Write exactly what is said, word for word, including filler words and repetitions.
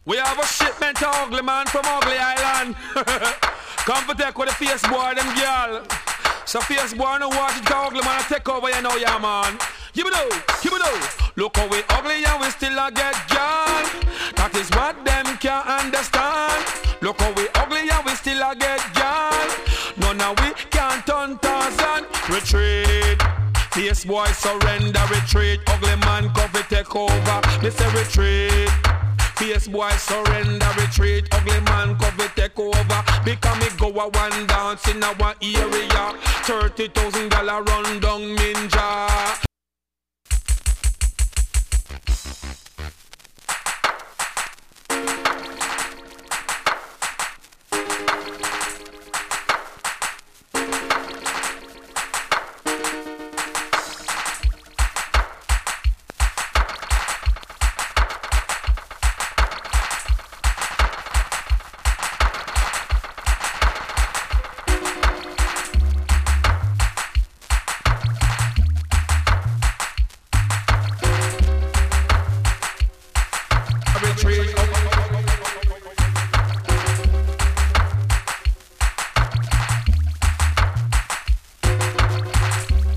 We have a shipment to Ugly Man from Ugly Island. Come for take with the face boy, them girl. So face boy no watch it, Ugly Man take over, you know, yeah man. Give it up, give it up. Look how we ugly and we still a get girl. That is what them can't understand. Look how we ugly and we still a get girl. None of we can't turn Tarzan. Retreat. Face boy surrender, retreat. Ugly man coffee take over. They say retreat. Face boy surrender, retreat. Ugly man coffee take over. Because me go a one dance in our area. Thirty thousand dollar run down ninja.